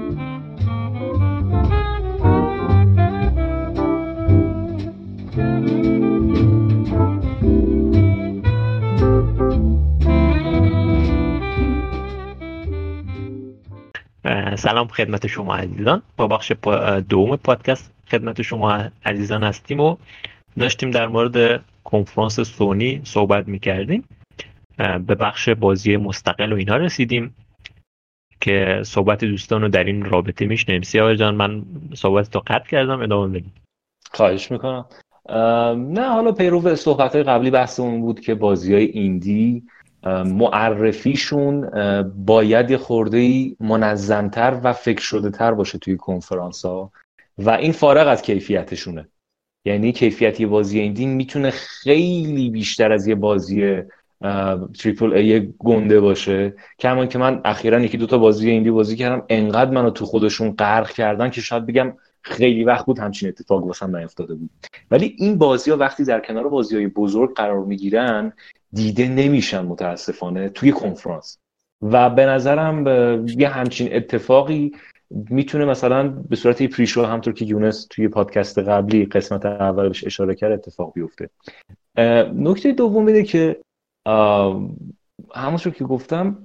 سلام خدمت شما عزیزان. با بخش دوم پادکست خدمت شما عزیزان هستیم و داشتیم در مورد کنفرانس سونی صحبت میکردیم. به بخش بازی مستقل و اینها رسیدیم که صحبت دوستان رو در این رابطه میشنیم. سیاوش جان، من صحبت تو قطع کردم، ادامه بدیم. خواهش میکنم. نه، حالا پیرو صحبت‌های قبلی بحثمون بود که بازی‌های ایندی معرفیشون باید یه خورده‌ای منظم‌تر و فکر شده‌تر باشه توی کنفرانس‌ها و این فارغ از کیفیتشونه. یعنی کیفیت یه بازی ایندی میتونه خیلی بیشتر از یه بازی تریپل ای گنده باشه. کما که من اخیراً یکی دوتا بازی ایندی بازی کردم، انقدر منو تو خودشون غرق کردن که شاید بگم خیلی وقت بود همچین اتفاق واسم نیفتاده بود. ولی این بازی‌ها وقتی در کنار بازی‌های بزرگ قرار میگیرن دیده نمیشن متاسفانه توی کنفرانس و به نظرم یه همچین اتفاقی میتونه مثلا به صورت پریشو، همونطور که یونس توی پادکست قبلی قسمت اول بهش اشاره کرد، اتفاق بیفته. نکته دوم اینه که همونطور که گفتم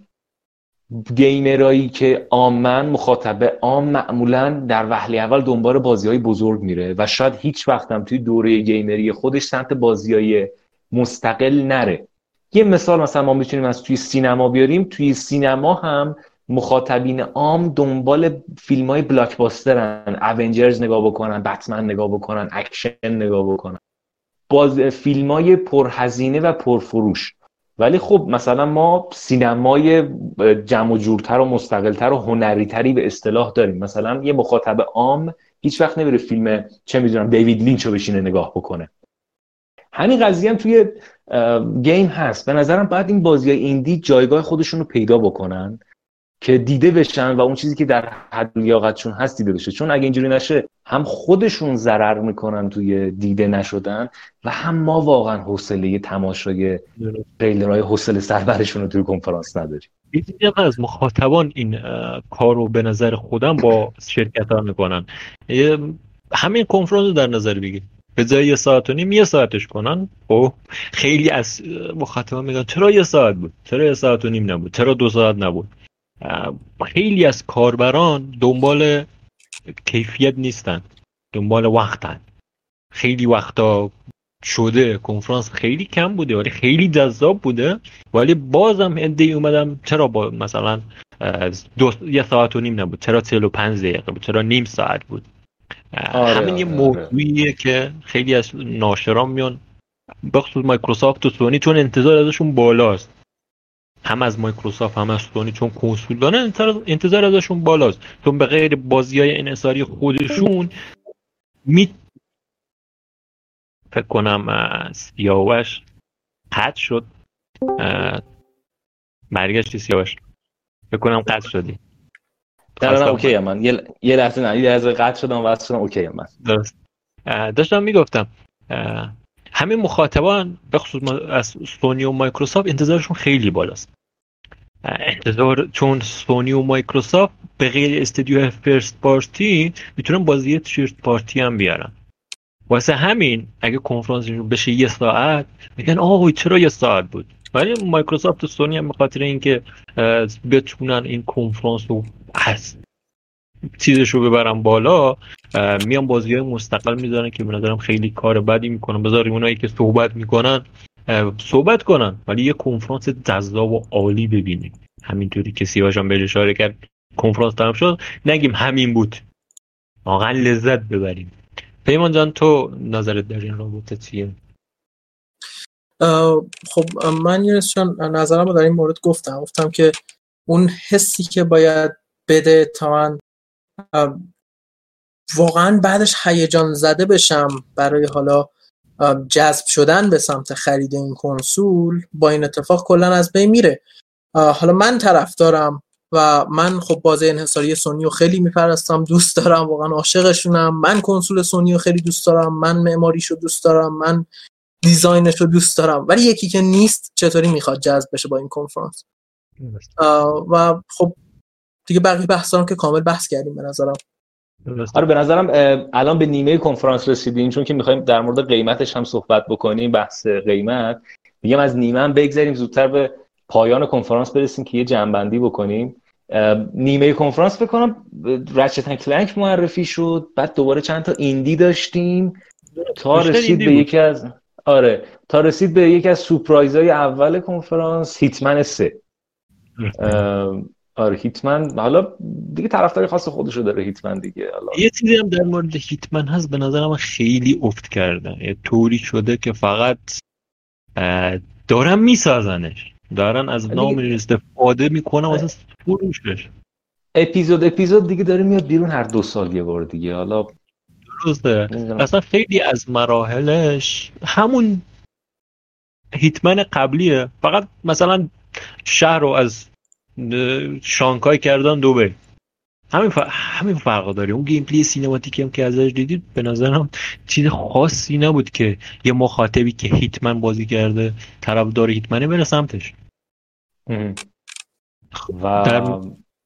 گیمرایی که عامن مخاطب عام معمولا در وهله اول دنبال بازی‌های بزرگ میره و شاید هیچ وقت هم توی دوره گیمری خودش سمت بازی‌های مستقل نره. یه مثال مثلا ما میتونیم از توی سینما بیاریم. توی سینما هم مخاطبین عام دنبال فیلم‌های بلاکباسترن، اونجرز نگاه بکنن، بتمن نگاه بکنن، اکشن نگاه بکنن، فیلم‌های پرهزینه و پرفروش. ولی خب مثلا ما سینمای جمع و جورتر و مستقلتر و هنریتری به اصطلاح داریم. مثلا یه مخاطب عام هیچ وقت نمیره فیلم چه میدونم دیوید لینچ رو بشینه نگاه بکنه. همین قضیه هم توی گیم هست. به نظرم باید این بازی‌های ایندی جایگاه خودشون رو پیدا بکنن که دیده بشن و اون چیزی که در حد لیاقتشون هست دیده بشه. چون اگه اینجوری نشه هم خودشون ضرر میکنن توی دیده نشدن و هم ما واقعا حوصله تماشای تریلرهای حوصله سربرشون رو توی کنفرانس نداریم. یکی از مخاطبان این کار رو به نظر خودم با شرکت ها میکنن. همین کنفرانس رو در نظر بگیر، به جای 1.5 ساعت یه ساعتش کنن. خب خیلی از مخاطبان میگن چرا 1 ساعت بود، چرا 1.5 ساعت نبود، چرا 2 ساعت نبود. خیلی از کاربران دنبال کیفیت نیستن، دنبال وقتن. خیلی وقتا شده کنفرانس خیلی کم بوده ولی خیلی جذاب بوده، ولی بازم عده‌ای اومدم چرا با مثلا 1.5 ساعت نبود، چرا 45 دقیقه بود، چرا نیم ساعت بود. همین یه موضوعیه که خیلی از ناشران میان بخصوص مایکروسافت و سونی، چون انتظار ازشون بالاست، هم از مایکروسافت هم از سونی، چون کنسول دارن انتظار ازشون بالاست، چون به غیر بازی‌های انحصاری خودشون فکر کنم سیاوش قطع شد. برگشتی سیاوش؟ فکر کنم قطع شدی. نه اوکی من یه لحظه قطع شدم و اصلا اوکی من درست داشتم میگفتم همین مخاطبان به خصوص از سونی و مایکروسافت انتظارشون خیلی بالاست. چون سونی و مایکروسافت به غیر استودیو فرست پارتی میتونن بازی تیرد پارتی هم بیارن. واسه همین اگه کنفرانسشون بشه 1 ساعت میگن آقا چرا 1 ساعت بود. ولی مایکروسافت و سونی هم به خاطر اینکه بتونن این کنفرانس رو از چیزشو ببرن بالا، میان بازی‌های مستقل میذارن که به نظرم خیلی کار بدی میکنن. بذاریم اونایی که صحبت کنن ولی یه کنفرانس جذاب و عالی ببینیم. همینطوری که سیاوش هم بهش اشاره کرد، کنفرانس تمام شد نگیم همین بود، واقعا لذت ببریم. پیمان جان، تو نظرت در این رابطه چیه؟ خب من یه نظرم رو در این مورد گفتم که اون حسی که باید بده تا من واقعا بعدش هیجان زده بشم برای حالا جذب شدن به سمت خرید این کنسول، با این اتفاق کلا از بین میره. حالا من طرفدارم و من خب بازی انحصاری سونی رو خیلی میپرستم، دوست دارم، واقعا عاشقشونم. من کنسول سونی رو خیلی دوست دارم، من معماریشو دوست دارم، من دیزاینش رو دوست دارم. ولی یکی که نیست چطوری میخواد جذب بشه با این کنفرانس؟ و خب دیگه بقیه بحثا که کامل بحث کردیم به نظرم. آره به نظرم الان به نیمه کنفرانس رسیدیم، چون که می‌خوایم در مورد قیمتش هم صحبت بکنیم، بحث قیمت. میگم از نیمه هم بگذاریم، زودتر به پایان کنفرانس برسیم که یه جمع‌بندی بکنیم. نیمه کنفرانس فکر کنم رچت اند کلنک معرفی شد، بعد دوباره چند تا ایندی داشتیم تا رسید به یکی از سورپرایزهای اول کنفرانس، هیتمن 3. آره هیتمن حالا دیگه طرفدار خاص خودشو داره هیتمن دیگه. حالا یه چیزی هم در مورد هیتمن هست، به نظرم خیلی افت کردن. یه طوری شده که فقط دارن میسازنش، دارن از نامش استفاده میکنن واسه فروشش. اپیزود دیگه داره میاد بیرون هر 2 سال یه بار دیگه. حالا درسته، اصلا خیلی از مراحلش همون هیتمن قبلیه، فقط مثلا شهر رو از شانگهای کردن دوبه. همین فرق داره. اون گیم پلی سینماتیکی هم که ازش دیدید به نظرم چیز خاصی نبود که یه مخاطبی که هیتمن بازی کرده طرفدار هیتمنه بره سمتش. و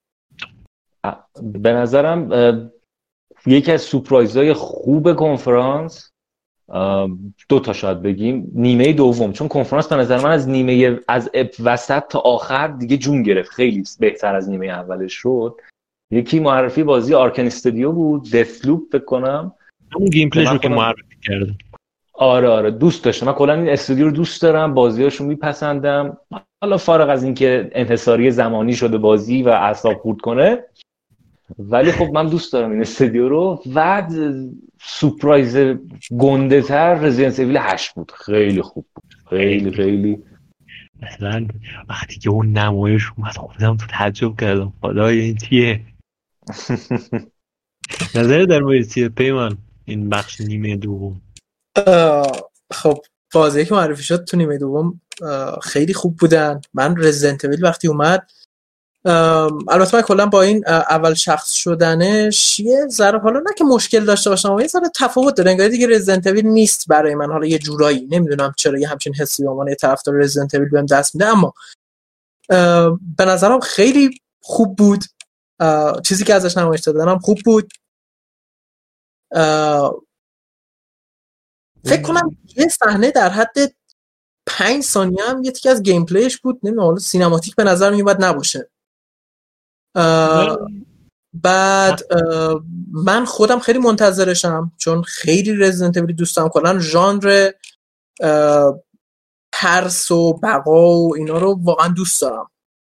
به نظرم یکی از سورپرایزهای خوب کنفرانس 2 تا شاید بگیم، نیمه دوم. چون کنفرانس به نظر من از نیمه از وسط تا آخر دیگه جون گرفت، خیلی بهتر از نیمه اولش شد. یکی معرفی بازی آرکن استودیو بود، دثلوپ فکر کنم، اون گیم پلیش رو که معرفی کرده. آره دوست داشتم. من کلا این استودیو رو دوست دارم، بازیاشو میپسندم. حالا فارغ از اینکه انحصاری زمانی شده بازی و اعصاب خورد کنه، ولی خب من دوست دارم این استودیو رو. و سورپرایز گنده تر رزیدنت ایویل 8 بود، خیلی خوب بود، خیلی مثلا وقتی که اون نمایش اومد خودم تو تعجب کردم، خدای این چیه؟ نظر در مورد چیه پیمان این بخش نیمه دوم؟ خب بازی که معرفی شد تو نیمه دوم خیلی خوب بودن. من رزیدنت ایویل وقتی اومد، البته من کلا با این اول شخص شدنش یه ذره، حالا نه که مشکل داشته باشم، اما یه ذره تفاوت داره. انگار دیگه رزیدنت ایویل نیست برای من. حالا یه جورایی نمیدونم چرا یه همچین حسی به عنوان طرفدار رزیدنت ایویل بهم دست میده، اما به نظرم خیلی خوب بود. چیزی که ازش نمایش دادنم خوب بود. فکر کنم یه صحنه در حد 5 ثانیه هم یه تیکه از گیم پلیش بود، نمیدونم حالا سینماتیک به نظر میاد نباشه. بعد من خودم خیلی منتظرشم، چون خیلی رزیدنت ایویل دوست دارم. کلا ژانر ترس و بقا و اینا رو واقعا دوست دارم.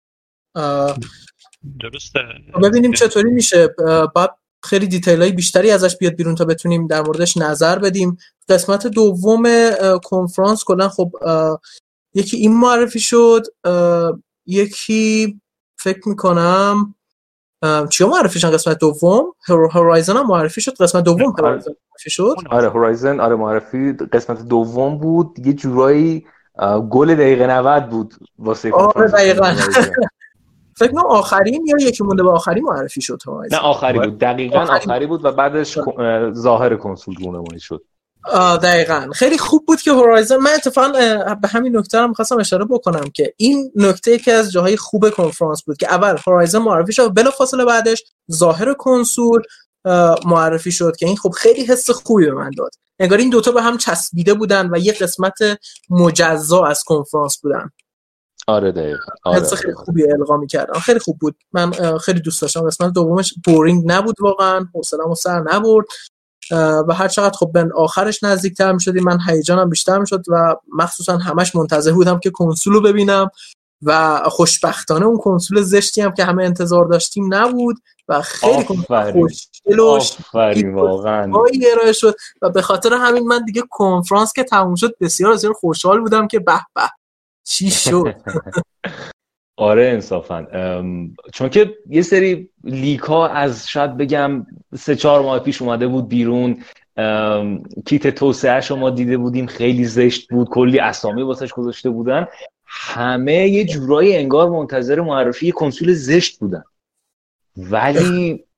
درسته، ببینیم چطوری میشه. بعد خیلی دیتیلای بیشتری ازش بیاد بیرون تا بتونیم در موردش نظر بدیم. قسمت دوم کنفرانس کلا خب یکی این معرفی شد، یکی فکر میکنم چیا معرفی شد قسمت دوم؟ هورایزن هم معرفی شد قسمت دوم. هورایزن معرفی شد. آره هورایزن، آره معرفی قسمت دوم بود. یه جورایی گل دقیقه 90 بود واسه کنفرانس. آره دقیقاً. فکر کنم آخرین یا یکی مونده به آخری معرفی شد هورایزن. نه آخری بود، دقیقاً آخری بود و بعدش ظاهر کنسول رونمایی شد. دقیقاً خیلی خوب بود که هورایزن. من اتفاقا به همین نکته هم می‌خواستم اشاره بکنم که این نکته که از جاهای خوب کنفرانس بود که اول هورایزن معرفی شد، بلافاصله بعدش ظاهر کنسول معرفی شد که این خب خیلی حس خوبی به من داد. انگار این دوتا به هم چسبیده بودن و یه قسمت مجزا از کنفرانس بودن. آره دقیقاً. حس خیلی خوبی القا می‌کردن، خیلی خوب بود. من خیلی دوست داشتم. قسمت دومش بورینگ نبود واقعا، حوصله‌مو سر نبرد و هر چقدر خب به آخرش نزدیکتر می‌شدیم من هیجانم بیشتر می‌شد و مخصوصا همش منتظر بودم که کنسول رو ببینم و خوشبختانه اون کنسول زشتی هم که همه انتظار داشتیم نبود و خیلی خوشگل واقعا ارائه شد و به خاطر همین من دیگه کنفرانس که تموم شد بسیار خوشحال بودم که به به چی شد. آره انصافا، چون که یه سری لیک ها از شاید بگم 3-4 ماه پیش اومده بود بیرون. کیت توسعه‌اش رو ما دیده بودیم، خیلی زشت بود، کلی اسامی واسش گذاشته بودن. همه یه جورایی انگار منتظر معرفی کنسول زشت بودن، ولی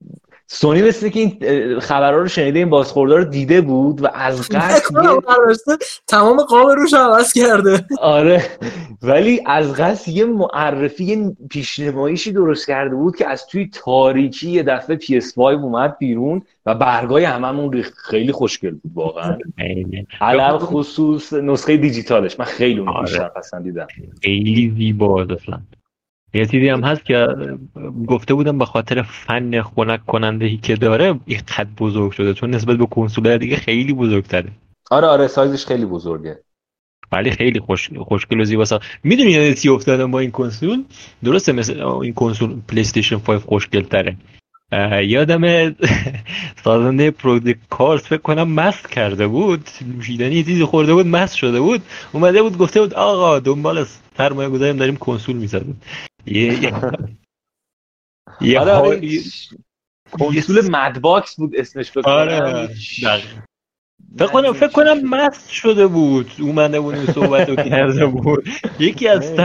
سونی مثل که این خبرها رو شنیده، این بازخوردها رو دیده بود و از قصد تمام قاب روش عوض کرده. آره، ولی از قصد یه معرفی، یه پیشنمایشی درست کرده بود که از توی تاریکی یه دفعه PS5 اومد بیرون و برگای هممون خیلی خوشگل بود واقعا. علل خصوص نسخه دیجیتالش من خیلی اون بیشتر پسندیدم. خیلی زیباست اصلا. یه چیزی هم هست که گفته بودم به خاطر فن خنک کننده‌ای که داره این قد بزرگ شده، چون نسبت به کنسول‌های دیگه خیلی بزرگتره. آره سایزش خیلی بزرگه ولی خیلی خوشگل و زیباست. میدونی یاد چی افتادم با این کنسول؟ درسته مثل این کنسول پلی استیشن 5 خوشگل تره. یادم سازنده پرودکت کارت فکر کنم مست کرده بود، نوشیدنی چیزی خورده بود، مست شده بود، اومده بود گفته بود آقا دنبال سرمایه گذاریم داریم کنسول میسازیم. کنسول مدباکس بود اسمش فکر کنم. فکر کنم مست شده بود، اومده بود این صحبتو کرده بود. یکی از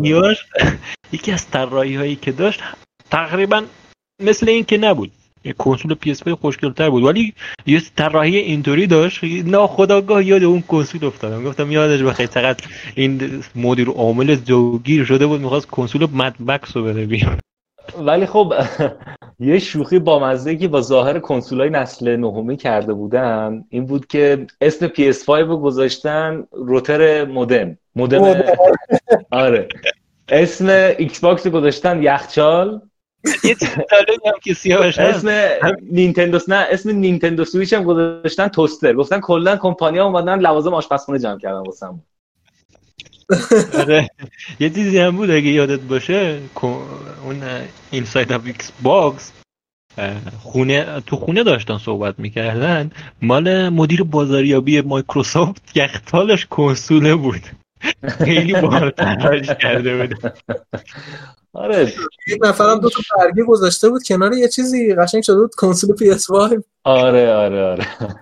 طراحی‌هایی که داشت تقریبا مثل این که نبود. یک کنسول PS5 خوشگل‌تر بود، ولی یه طراحی اینطوری داشت ناخودآگاه یاد اون کنسول افتادم. گفتم یادش بخیر چقدر این مدیر عامل جوگیر شده بود می‌خواست کنسول مدباکس رو بده بیرون. ولی خب یه شوخی بامزه که با ظاهر کنسولای نسل نهمی کرده بودن این بود که اسم PS5 رو گذاشتن روتر مودم. آره، اسم ایکس باکس رو گذاشتن یخچال. یه چیز جالبی هم که سیاوش هست، اسم نینتندو سویچ هم گذاشتن توستر. گفتن کلا کمپانی‌ها اومدن لوازم آشپزخونه جمع کردن واسمون. آره، یه چیزی هم بود اگه یادت باشه اون اینساید اف ایکس باکس تو خونه داشتن صحبت میکردن، مال مدیر بازاریابی مایکروسافت یخچالش کنسوله بود. خیلی باحال طراحیش کرده بود. آره، یک نفرم دو تا برگه گذاشته بود کنار یه چیزی قشنگ شده بود کنسول PS5. آره.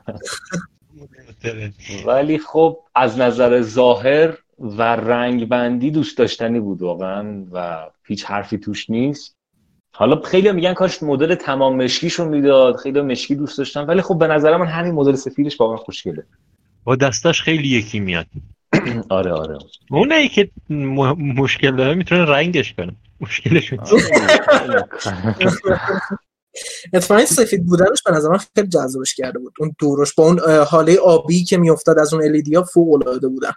ولی خب از نظر ظاهر و رنگ بندی دوست داشتنی بود واقعا و هیچ حرفی توش نیست. حالا خیلی میگن کاش مدل تمام مشکیشو میداد، خیلی مشکی دوست داشتن، ولی خب به نظر من همین مدل سفیدش واقعا خوشگله. با دستاش خیلی یکی میاد. آره. اونایی که مشکل داره میتونه رنگش کنه، مشکلشون اتفاقا سفید بودنش به نظر من خیلی جذابش کرده بود. اون دورش با اون حاله آبی که میافتاد از اون LED ها فوق العاده بودن.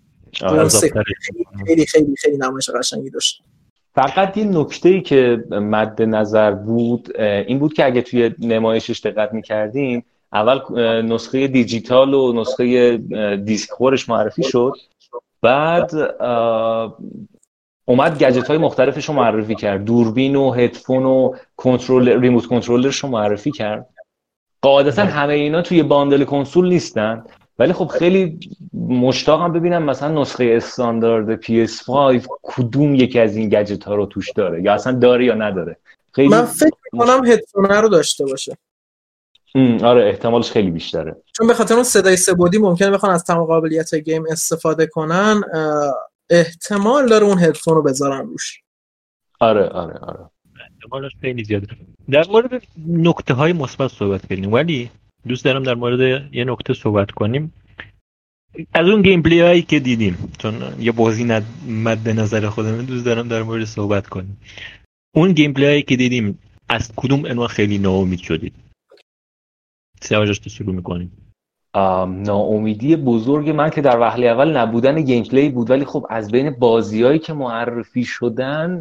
خیلی نمایش قشنگی داشت. فقط یه نکته‌ای که مد نظر بود این بود که اگه توی نمایشش دقت می‌کردیم اول نسخه دیجیتال و نسخه دیسک خورش معرفی شد، بعد اومد گجت‌های مختلفش رو معرفی کرد، دوربین و هدفون و ریموت کنترلرش رو معرفی کرد. قاعدتا همه اینا توی باندل کنسول نیستن، ولی خب خیلی مشتاقم ببینم مثلا نسخه استاندارد PS5 کدوم یکی از این گجت‌ها رو توش داره، یا اصلا داره یا نداره. خیلی من فکر می‌کنم هدفون رو داشته باشه. آره، احتمالش خیلی بیشتره، چون به خاطر اون صدای سه‌بعدی ممکنه بخوان از تمام قابلیت گیم استفاده کنن، احتمال داره اون هدفون رو بذارن روش. آره احتمالش خیلی زیاده. در مورد نکته‌های مثبت صحبت کردیم، ولی دوست دارم در مورد یه نکته صحبت کنیم از اون گیم پلی هایی که دیدیم، چون یه بازی مد نظر خودم دوست دارم در مورد صحبت کنیم. اون گیم پلی هایی که دیدیم از کدوم انواع خیلی ناامید شدید؟ سیاوش تو شروع می‌کنیم. ناامیدی بزرگ من که در وهله اول نبودن گیم پلی بود، ولی خب از بین بازی‌هایی که معرفی شدن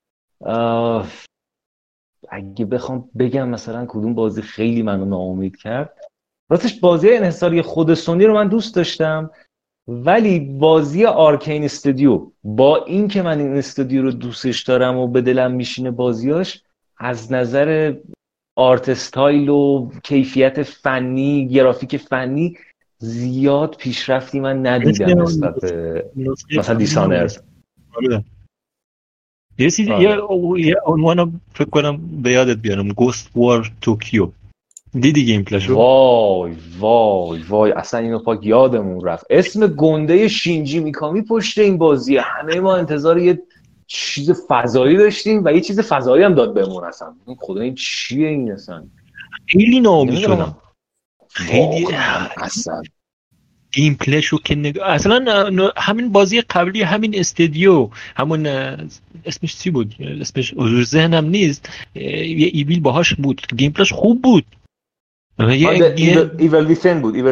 اگه بخوام بگم مثلا کدوم بازی خیلی منو ناامید کرد، راستش بازی انحصاری خود سونی رو من دوست داشتم، ولی بازی آرکین استودیو با این که من این استودیو رو دوستش دارم و به دلم میشینه بازیاش، از نظر آرت استایل و کیفیت فنی، گرافیک فنی زیاد پیشرفتی من ندیدم نسبت به مثلا دیسانرز. یه عنوانو فکر کنم به یادت بیارم، گوست وار توکیو. دیدی گیم پلیشو؟ وای اصلا اینو پاک یادمون رفت. اسم گنده شینجی میکامی پشت این بازیه. همه ما انتظار یه چیز فضایی داشتیم و یه چیز فضایی هم داد بهمون. اصلا خدا این چیه این اصلا؟ خیلی ناامید شدم. خیلی اصلا گیم پلیشو که اصلا همین بازی قبلی همین استودیو همون اسمش چی بود؟ اسمش ذهنم نیست. یه ایویل باهاش بود، گیم پلیش خوب بود. ایول ویسن بود.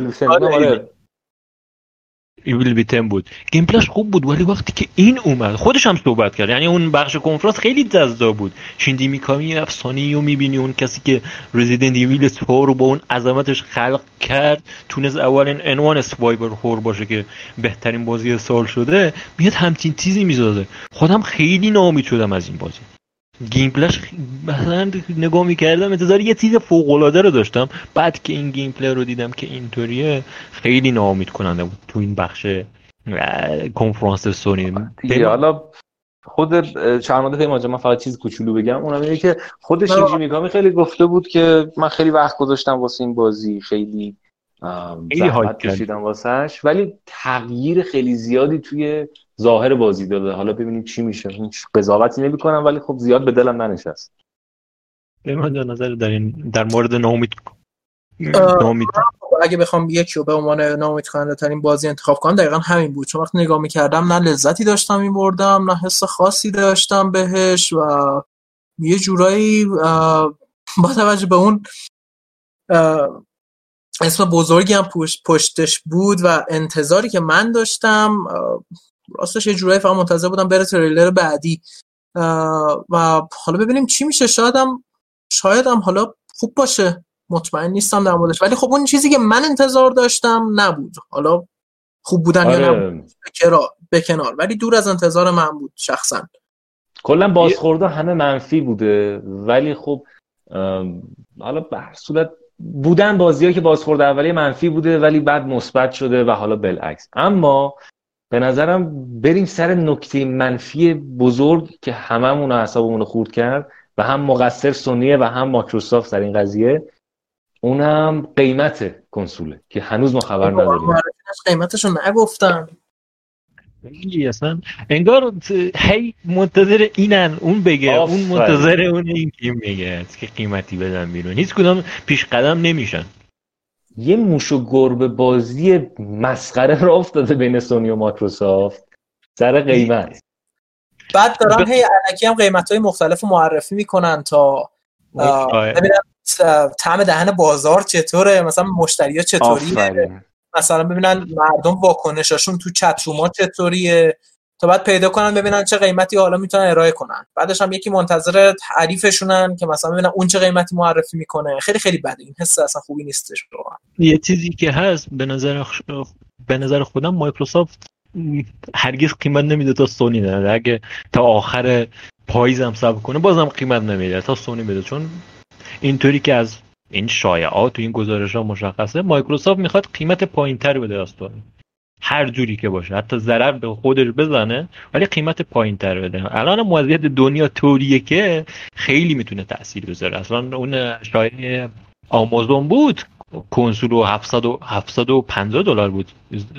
ایویل بیتن بود، گیم پلیش خوب بود، ولی وقتی که این اومد خودش هم صحبت کرد، یعنی اون بخش کنفرانس خیلی جذاب بود. شیندی میکامی افسانه‌ای رو میبینی، اون کسی که رزیدنت ایویل 4 رو با اون عظمتش خلق کرد، تونست اولین عنوان اسوایپر هور باشه که بهترین بازی سال شده، میاد همچین چیزی میسازه. خودم خیلی ناامید شدم از این بازی. گیم پلیش مثلا نگاه میکردم انتظار یه چیز فوق العاده رو داشتم، بعد که این گیم پلی رو دیدم که اینطوریه خیلی ناامید کننده بود تو این بخش کنفرانس سونی. حالا خود چرماده خیلی من فقط چیز کوچولو بگم، اونم اینه که خود شینجی میکامی خیلی گفته بود که من خیلی وقت گذاشتم واسه این بازی، خیلی زحمت کشیدم واسش، ولی تغییر خیلی زیادی توی ظاهر بازی داده. حالا ببینیم چی میشه. هیچ قضاوتی نمی‌کنم، ولی خب زیاد به دلم ننشست. من نظر در مورد ناامید اگه بخوام یکی رو به عنوان ناامید کننده ترین بازی انتخاب کنم، دقیقا همین بود. چون وقتی نگاه می‌کردم نه لذتی داشتم می‌بردم، نه حس خاصی داشتم بهش، و یه جورایی با توجه به اون اسم بزرگی هم پشتش بود و انتظاری که من داشتم، راستش یه جورایی فقط منتظر بودم بره تریلر بعدی و حالا ببینیم چی میشه. شایدم حالا خوب باشه، مطمئن نیستم در موردش، ولی خب اون چیزی که من انتظار داشتم نبود. حالا خوب بودن یا نبود به کنار، ولی دور از انتظار من بود شخصا. کلا بازخورده همه منفی بوده، ولی خب حالا به هر صورت بودن بازی‌ها که بازخورد اولیه منفی بوده ولی بعد مثبت شده و حالا بالعکس. اما به نظرم بریم سر نکته منفی بزرگ که هممون اعصابمون رو خورد کرد و هم مقصر سونیه و هم مایکروسافت در این قضیه، اونم قیمت کنسوله که هنوز ما خبر نداریم. قیمتش رو نگفتن. اصلا انگار هی منتظر اینن اون بگه، اون منتظر اون این تیم میگه که قیمتی بدن بیرون. هیچ کدام پیش قدم نمیشن. یه موش و گربه بازی مسخره را افتاده بین سونی و مایکروسافت سر قیمت. بعد دارن هی الکی هم قیمت‌های مختلف معرفی میکنن تا ببینن طعم دهن بازار چطوره، مثلا مشتری‌ها چطوریه، مثلا ببینن مردم واکنشاشون تو چت روم‌ها چطوریه، تا بعد پیدا کنن ببینن چه قیمتی حالا میتونن ارائه کنن. بعدش هم یکی منتظر تعریفشونن که مثلا ببینن اون چه قیمتی معرفی میکنه. خیلی خیلی بده این حس، اصلا خوبی نیستش. یه چیزی که هست به نظر خودم مایکروسافت هرگز قیمت نمیده تا سونی نده. اگه تا آخر پاییز هم صبر کنه بازم قیمت نمیده تا سونی بده، چون اینطوری که از این شایعات و این گزارش‌ها مشخصه مایکروسافت میخواد قیمت پایین‌تر بده از سونی، هر جوری که باشه، حتی ضرر به خودش بزنه ولی قیمت پایین‌تر بده. الان وضعیت دنیا طوریه که خیلی میتونه تأثیر بذاره. اصلا اون شایعه آمازون بود کنسول $750 بود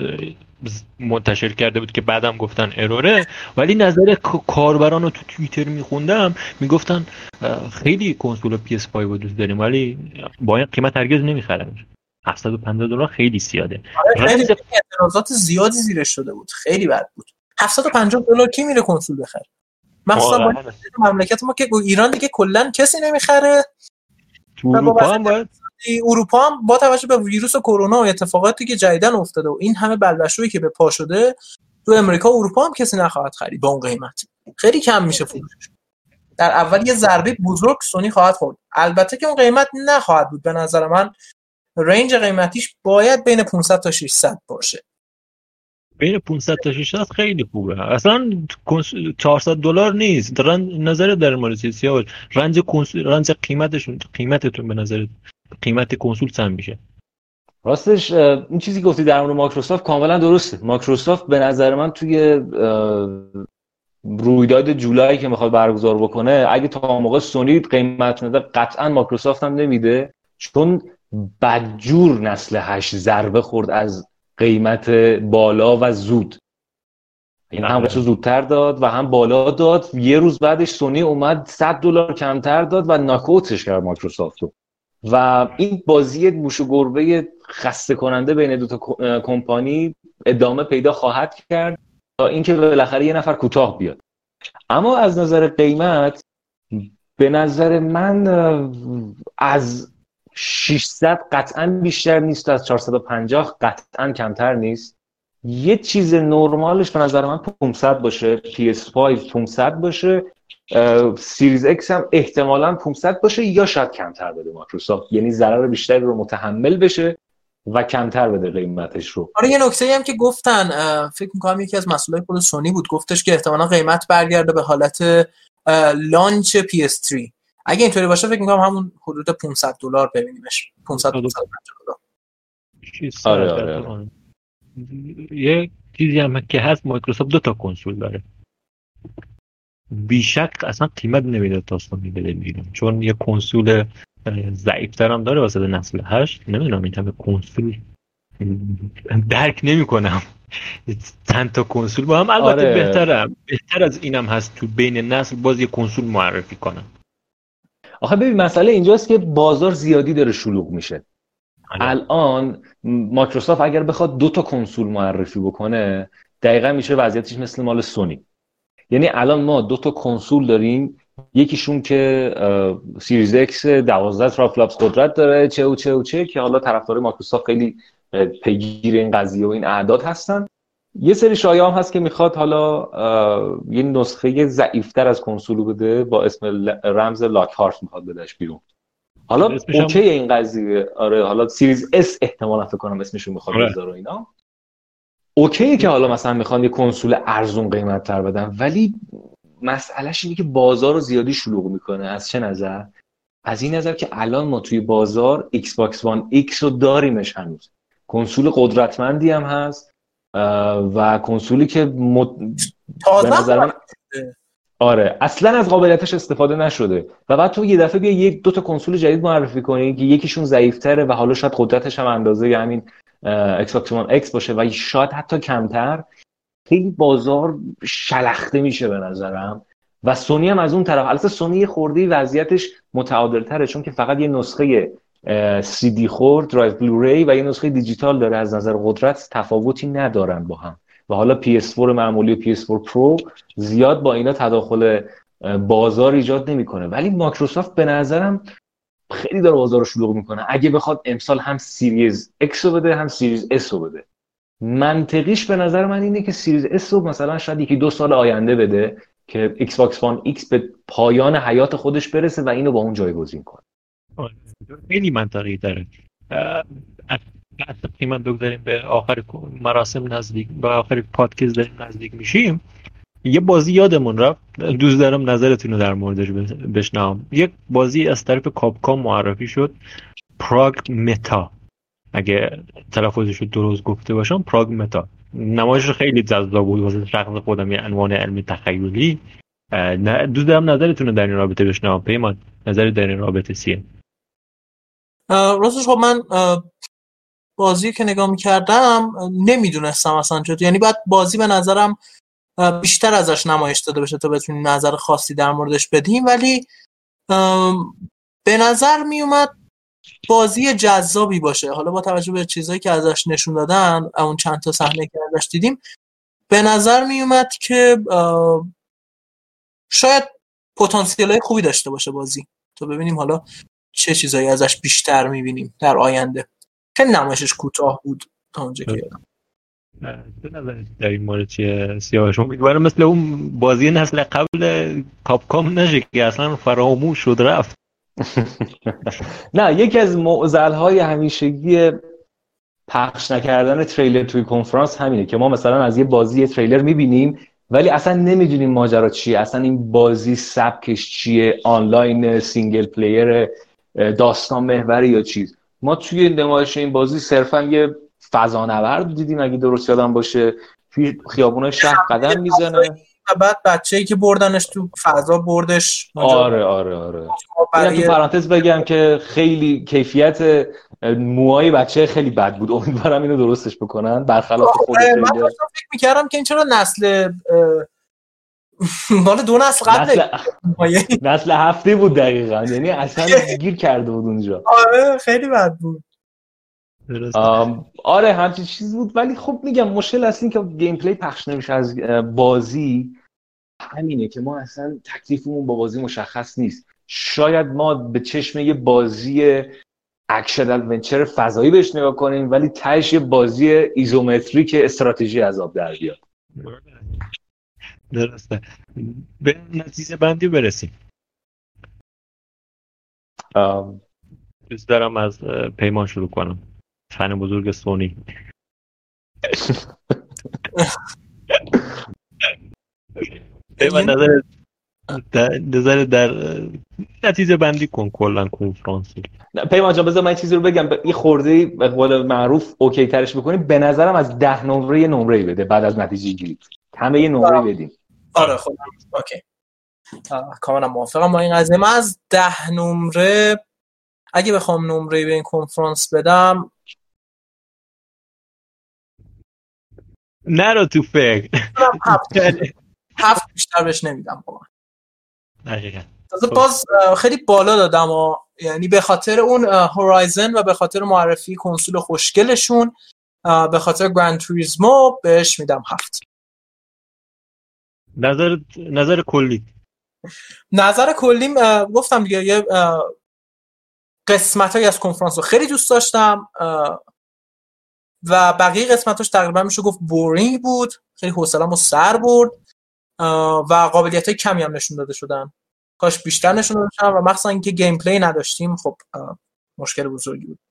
منتشر کرده بود که بعدم گفتن اروره، ولی نظر کاربران رو تو توییتر میخوندم میگفتن خیلی کنسول PS5 رو دوست داریم ولی با این قیمت هرگز نمیخرنش. $750 خیلی زیاده. خیلی اعتراضات زیادی زیرش شده بود، خیلی بد بود. $750 کی میره کنسول بخره؟ مثلا مملکت ما که ایران دیگه کلا کسی نمیخره. تو اروپا هم باید اروپا هم با توجه به ویروس و کرونا و اتفاقاتی که جدیدن افتاده و این همه بلبشویی که به پا شده، تو امریکا و اروپا هم کسی نخواهد خرید با اون قیمت. خیلی کم میشه فروشش. در اول یه ضربه بزرگ سونی خواهد خورد. البته که اون قیمت نخواهد بود. به نظر من رنج قیمتیش باید بین 500 تا 600 باشه. بین 500 تا 600 خیلی خوبه. اصلا $400 نیست. نظر در مورد سیاوش رنج قیمتتون به نظر قیمت کنسول چند میشه؟ راستش این چیزی که گفتی در مورد مایکروسافت کاملا درسته. مایکروسافت به نظر من توی رویداد جولای که میخواد برگزار بکنه اگه تا موقع سونی قیمت نده قطعا مایکروسافت هم نمیده، چون بدجور نسل 8 ضربه خورد از قیمت بالا و زود. این هم بهش زودتر داد و هم بالا داد. یه روز بعدش سونی اومد $100 کمتر داد و ناکاوتش کرد مایکروسافتو. و این بازی موش و گربه خسته کننده بین دو تا کمپانی ادامه پیدا خواهد کرد تا اینکه بالاخره یه نفر کوتاه بیاد. اما از نظر قیمت به نظر من از 600 قطعا بیشتر نیست، از 450 قطعا کمتر نیست. یه چیز نرمالش به نظر من 500 باشه، PS5 500 باشه، سیریز X هم احتمالاً 500 باشه یا شاید کمتر بده مایکروسافت، یعنی ضرر بیشتری رو متحمل بشه و کمتر بده قیمتش رو. آره یه نکته‌ای هم که گفتن، فکر می‌کنم یکی از مسئولای خود سونی بود، گفتش که احتمالاً قیمت برگرده به حالت لانچ PS3. اگه اینطوری باشه فکر می‌کنم همون حدود $500 ببینیمش، 550 دلار. آره. یه چیزی هم که هست، مایکروسافت 2 تا کنسول داره، بیشک اصلا قیمت نمیده تا سونی بده بیرون، چون یه کنسول ضعیف‌تر هم داره واسه نسل 8. نمیدونم این همه کنسول درک نمی‌کنم چند تا کنسول با هم. البته بهتر از اینم هست تو بین نسل باز یه کنسول معرفی کنن. آخه ببین مسئله اینجاست که بازار زیادی داره شلوغ میشه. الان مایکروسافت اگر بخواد 2 تا کنسول معرفی بکنه دقیقاً میشه وضعیتش مثل مال سونی. یعنی الان ما 2 تا کنسول داریم، یکیشون که سیریز X 12 ترافلاپس قدرت داره چه که حالا طرفدارای مایکروسافت خیلی پیگیر این قضیه و این اعداد هستن. یه سری شایعه هم هست که میخواد حالا یه نسخه ضعیف‌تر از کنسول بده با اسم رمز لاکهارت میخواد بدهش بیرون. حالا اوکی این قضیه. آره حالا سیریز S احتمالاً فکر کنم اسمشو میخواد بذاره اینا. اوکیه که حالا مثلا میخوان یه کنسول ارزون قیمت تر بدن، ولی مسئلهش اینه که بازار رو زیادی شلوغ میکنه. از چه نظر؟ از این نظر که الان ما توی بازار ایکس باکس وان ایکس رو داریمش هنوز، کنسول قدرتمندی هم هست و کنسولی که به نظر من آره اصلا از قابلیتش استفاده نشده و بعد تو یه دفعه بیا 2 تا کنسول جدید معرفی کنی که یکیشون ضعیف‌تره و حالا شاید قدرتش هم اندازه همین ایکس باکس وان ایکس باشه و شاید حتی کمتر. خیلی بازار شلخته میشه به نظرم. و سونی هم از اون طرف، البته سونی یه خورده وضعیتش متعادل‌تره چون که فقط یه نسخه CD خورد درایو بلوری و یه نسخه دیجیتال داره، از نظر قدرت تفاوتی ندارن با هم و حالا PS4 معمولی و PS4 پرو زیاد با اینا تداخل بازار ایجاد نمیکنه. ولی مایکروسافت به نظرم خیلی داره بازار رو شلوغ میکنه. اگه بخواد امسال هم سیریز X رو بده هم سیریز S رو بده، منطقیش به نظر من اینه که سیریز S رو مثلا شاید 1-2 سال آینده بده که ایکس باکس وان ایکس به پایان حیات خودش برسه و اینو با اون جایگزین کنه. خیلی منطقی داره. اصلا قیمت بگذاریم به آخر مراسم نزدیک، به آخر پادکست داریم نزدیک میشیم. یه بازی یادمون رفت، دوست دارم نظرتون رو در موردش بشنوم. یک بازی از طرف کاپکام معرفی شد، پراگ متا، اگه تلفظش رو درست گفته باشم، پراگ متا. نمایش خیلی جذاب بود واسه شخص خودم، یه عنوان علمی تخیلی. دوست دارم نظرتون رو در این رابطه بشنوم. پیمان نظری در این رابطه چیه؟ راستش خب من بازی که نگاه می‌کردم نمیدونستم اصلا چطور، یعنی بعد بازی به نظرم بیشتر ازش نمایش داده بشه تا بتونیم نظر خاصی در موردش بدیم، ولی به نظر میومد بازی جذابی باشه. حالا با توجه به چیزایی که ازش نشون دادن، اون چند تا صحنه که ازش دیدیم، به نظر میومد که شاید پتانسیل‌های خوبی داشته باشه بازی. تا ببینیم حالا چه چیزایی ازش بیشتر میبینیم در آینده. خیلی نمایشش کوتاه بود تا اونجا که یادم. چه نظرت در این مورد چیه سیاوش؟ امیدوارم مثل اون بازی نسل قبل کاپکام نشه که اصلا فراموش شد رفت. نه، یکی از معضل‌های همیشگی پخش نکردن تریلر توی کنفرانس همینه که ما مثلا از یه بازی تریلر میبینیم ولی اصلا نمیدونیم ماجرا چیه، اصلا این بازی سبکش چیه، آنلاین، سینگل پلیر، داستان محوری یا چیز. ما توی نمایش این بازی صرفا یه فضانورد دیدیم اگه درست یادم باشه، توی خیابونای شهر قدم میزنه و بعد بچه‌ای که بردنش تو فضا بردش. آره. تو پرانتز بگم که خیلی کیفیت موهای بچه خیلی بد بود، امیدوارم اینو درستش بکنن برخلاف خود تریلر. من فکر می‌کردم که این چرا نسل مال 2 نسل قبل. نسل هفته بود دقیقاً، یعنی اصلا گیر کرده بود اونجا. آره خیلی بد بود. آره همچین چیز بود. ولی خب میگم مشکل اصلی که گیم پلی پخش نمیشه از بازی همینه که ما اصلا تکلیفمون با بازی مشخص نیست. شاید ما به چشم یه بازی اکشن ادونچر فضایی بهش نگاه کنیم ولی تهش یه بازی ایزومتریک استراتژی عذاب در بیاد. درسته. به نتیجه بندی برسیم. دوست دارم از پیمان شروع کنم، فن بزرگ سونی. پیمان نظر در نتیجه بندی کن کلا کنفرانس. پیمان جان بذار من چیزی رو بگم، یه خورده به قول معروف اوکی ترش بکنیم. به نظرم از 10 نمره نمره بده بعد از نتیجه گیری، همه یه نمره بدیم. آره خب اوکی، کاملا موافقم با این قضیه. من از 10 نمره اگه بخوام نمره به این کنفرانس بدم، نرو تو فکر، 7 بیشتر بهش نمیدم واقعا. دقیقاً. باز خیلی بالا دادم یعنی به خاطر اون هورایزن و به خاطر معرفی کنسول خوشگلشون، به خاطر گراند توریسمو بهش میدم 7. نظر کلی گفتم دیگه یه قسمتایی از کنفرانس رو خیلی دوست داشتم و بقیه قسمتاش تقریبا میشه گفت بورینگ بود، خیلی حوصله‌مو سر برد و قابلیت‌های کمی هم نشون داده شدن، کاش بیشتر نشون داده شدن و مخصوصا اینکه گیم پلی نداشتیم خب مشکل بزرگی بود.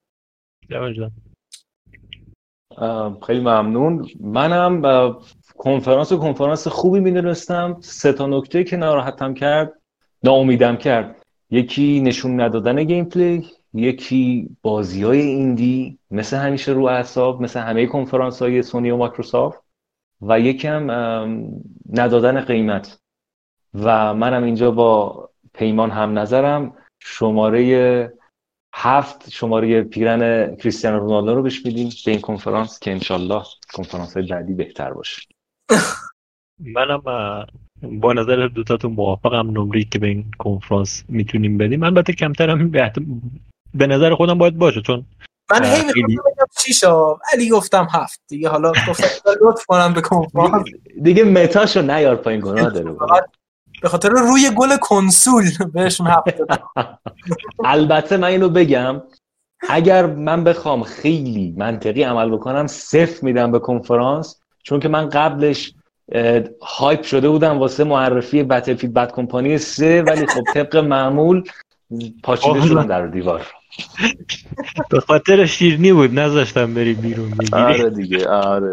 خیلی ممنون. منم کنفرانس خوبی می‌دونستم. 3 تا نکته که ناراحتم کرد، ناامیدم کرد، یکی نشون ندادن گیم پلی، یکی بازی‌های ایندی مثل همیشه رو اعصاب مثل همه کنفرانس‌های سونی و مایکروسافت، و یکی هم ندادن قیمت. و منم اینجا با پیمان هم نظرم، شماره 7 شماره پیرن کریستیانو رونالدو رو بهش میدیم به این کنفرانس که انشالله کنفرانس‌های بعدی بهتر باشه. منم با نظر دوتاتون موافقم. نمره‌ای که به این کنفرانس میتونیم بدیم، البته کمترم به نظر خودم باید باشه، چون من هی میگم 6 ولی گفتم 7 دیگه. حالا گفتم لطف کنم به کنفرانس دیگه متاشو نیار پایین، گناه داره. به خاطر روی گل کنسول بهشون 7 دادم. البته من اینو بگم، اگر من بخوام خیلی منطقی عمل بکنم 0 میدم به کنفرانس، چون که من قبلش هایپ شده بودم واسه معرفی بتلفیلد بد کمپانی 3، ولی خب طبق معمول پاچیده شدم در دیوار. به خاطر شیرینی بود نذاشتم بری بیرون بگیری. آره دیگه آره.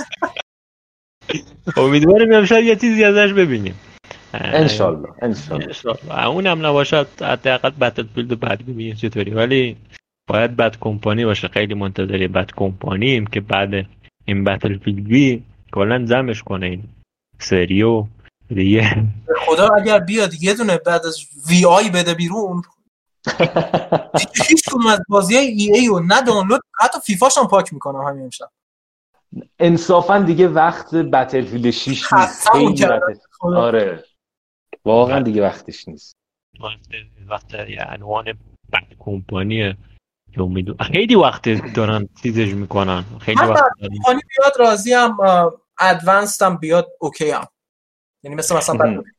امیدوارم امشب یه چیزی ازش ببینیم انشالله. اونم نباشد حداقل بتلفیلد بعد ببینیم چطوری، ولی باید بد کمپانی باشه. خیلی منتظر بد کمپانیم که بعد این بتلفیلد بی کلا زمش کنه این سریو دیگه. خدا اگر بیاد یه دونه بعد از وی آی بده بیرون، هیچ کدوم از بازی‌های ای ای رو نه دانلود حتی فیفاش هم پاک میکنم همین امشب. انصافا دیگه وقت بتلفیلد 6 نیست. آره واقعا دیگه وقتش نیست. وقت یه عنوان بد کمپانیه که امیدو خیلی وقت دارن چیزش میکنن. خیلی وقت کمپانی بیاد راضی ام، ادوانسد هم بیاد اوکی ام، یعنی مثلا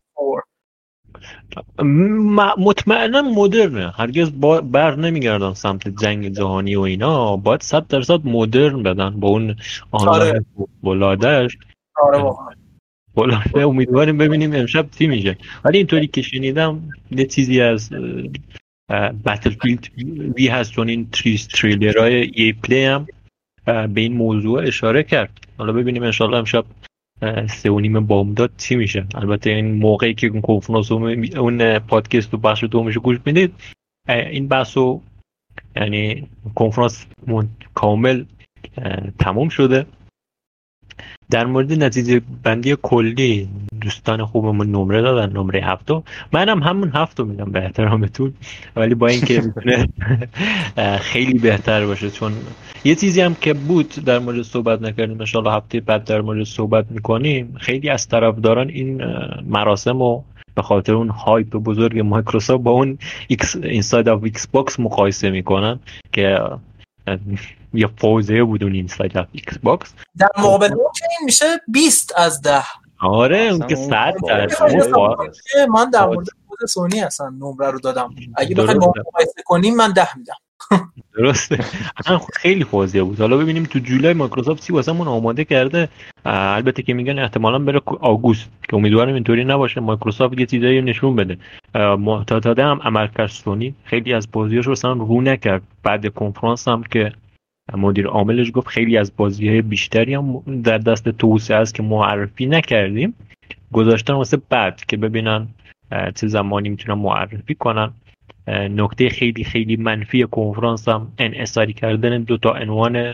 مطمئنا مدرنه، هرگز بر نمیگردن سمت جنگ جهانی و اینا. باید 100% مدرن بدن با اون آنلاین ولادش. آره واقعا ولاده. امیدواریم ببینیم امشب چی میشه. ولی اینطوری که شنیدم یه چیزی از بتلفیلد وی هست، چون این تریلرهای ای پلی هم به این موضوع اشاره کرد. حالا ببینیم انشالله امشب 3:30 بامداد چی میشه. البته این موقعی که اون کنفرانس اون پادکست و بخش دومش گوش میدید، این بحثو یعنی کنفرانس کامل تموم شده در مورد نتیجه بندی کلی دوستان خوبمون نمره دادن، نمره 7. منم همون 7 میدم به احترامتون، ولی با اینکه میتونه خیلی بهتر باشه. چون یه چیزی هم که بود در مورد صحبت نکردیم، ان شاءالله هفته بعد در مورد صحبت میکنیم. خیلی از طرفداران این مراسم رو به خاطر اون هایپ بزرگ مایکروسافت با اون اینساید اف ایکس باکس مقایسه میکنن که یه فوزه بود اون اینساید اف ایکس باکس. در مقابل اون که این میشه 20 از 10. آره اون که 100 درصد. من در مورد خود سونی اصلا نمره رو دادم. اگه بخوایم مقایسه کنیم من 10 میدم. درسته. خیلی فوزیه بود. حالا ببینیم تو جولای مایکروسافت چی واسمون آماده کرده. البته که میگن احتمالاً بره آگوست، که امیدوارم اینطوری نباشه. مایکروسافت یه چیزایی نشون بده. معتاده هم عملکرد سونی خیلی از بازیاشو اصلا رو نکرد. بعد کنفرانس هم که مدیر عاملش گفت خیلی از بازی‌های بیشتری هم در دست توسعه است که معرفی نکردیم، گذاشتن واسه بعد که ببینن چه زمانی میتونن معرفی کنن. نکته خیلی خیلی منفی کنفرانس هم انحصاری کردن 2 تا عنوان،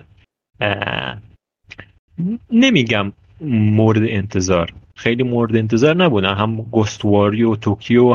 نمیگم مورد انتظار، خیلی مورد انتظار نبودن، هم گوستواری و توکیو،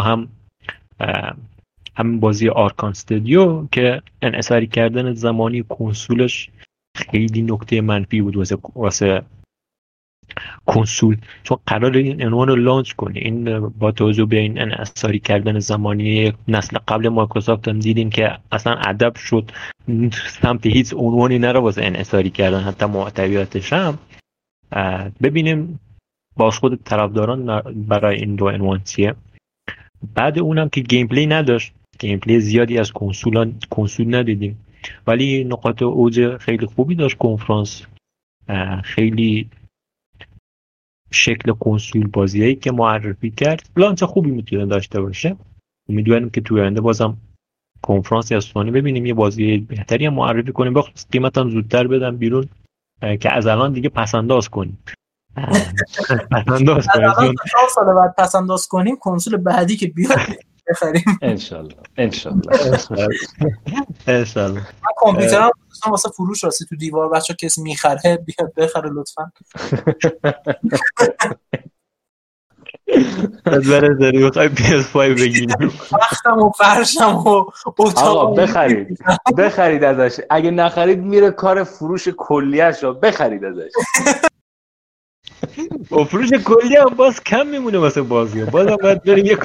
هم بازی آرکان استودیو که انحصاری کردن زمانی کنسولش خیلی نکته منفی بود واسه کنسول. چون قرار این عنوان رو لانچ کنه، این با توجه به این انحصاری کردن زمانی نسل قبل مایکروسافت هم دیدیم که اصلا ادب شد سمت هیچ عنوانی نره واسه انحصاری کردن حتی محتویاتش هم. ببینیم باز خود طرفداران برای این 2 عنوان چیه. بعد اونم که گیم پلی نداشت، گیم پلی زیادی از کنسول ندیدیم، ولی نقاط اوج خیلی خوبی داشت کنفرانس. خیلی شکل کنسول بازیایی که معرفی کرد لانچ خوبی میتونه داشته باشه. امیدوارم که توی آینده بازم کنفرانسی از سونی ببینیم یه بازی بهتری هم معرفی کنیم، با قیمت هم زودتر بدن بیرون که از الان دیگه پسنداز کنیم. پسنداز کنیم 4 سال بعد پسنداز کنیم، کنسول بعدی که بیاد بخریم ان شاء الله. من کامپیوترم واسه فروش راستی تو دیوار، بچا کسی میخره بیاد بخره لطفا. از برای داری بخوای PS5 بگیریم وقتم و فرشم و آقا بخرید ازش. اگه نخرید میره کار فروش کلیه‌اش رو بخرید ازش. و فروش کلی هم باز کم میمونه واسه بازی، بازم باید بریم یک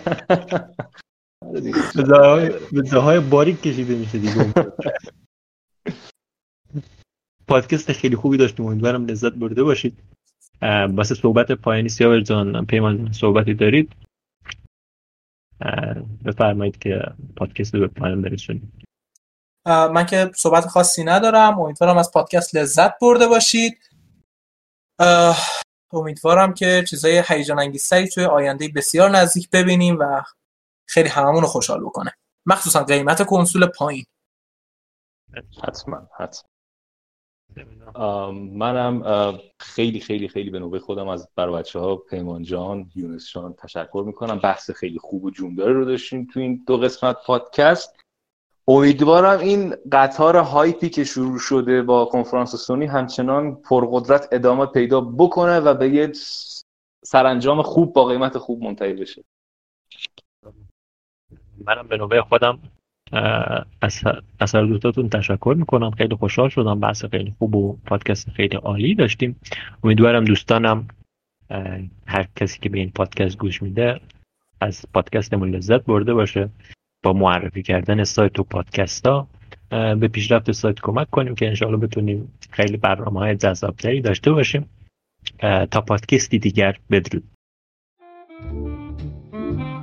به های باریک کشیده میشه دیگه. پادکست خیلی خوبی داشتیم، امیدوارم لذت برده باشید. واسه صحبت پایانی سیاور جان پیمان صحبتی دارید؟ بفرمایید که پادکست رو به پایان برسونیم. من که صحبت خاصی ندارم، امیدوارم از پادکست لذت برده باشید. امیدوارم که چیزای هیجان انگیزتری توی آینده بسیار نزدیک ببینیم و خیلی هممون رو خوشحال بکنه، مخصوصا قیمت کنسول پایین. حتما. منم خیلی خیلی خیلی به نوبه خودم از بچه‌ها پیمان جان، یونس جان تشکر میکنم. بحث خیلی خوب و جونداری رو داشتیم تو این 2 قسمت پادکست. امیدوارم این قطار هایپی که شروع شده با کنفرانس سونی همچنان پرقدرت ادامه پیدا بکنه و به یه سرانجام خوب با قیمت خوب منتهی بشه. منم به نوبه خودم از هر دوتاتون تشکر میکنم. خیلی خوشحال شدم، بحث خیلی خوب و پادکست خیلی عالی داشتیم. امیدوارم دوستانم، هر کسی که به این پادکست گوش میده از پادکستمون لذت برده باشه. با معرفی کردن سایت و پادکست ها به پیشرفت سایت کمک کنیم که انشاءالله بتونیم خیلی برنامه‌های جذابتری داشته باشیم. تا پادکستی دیگر، بدرود.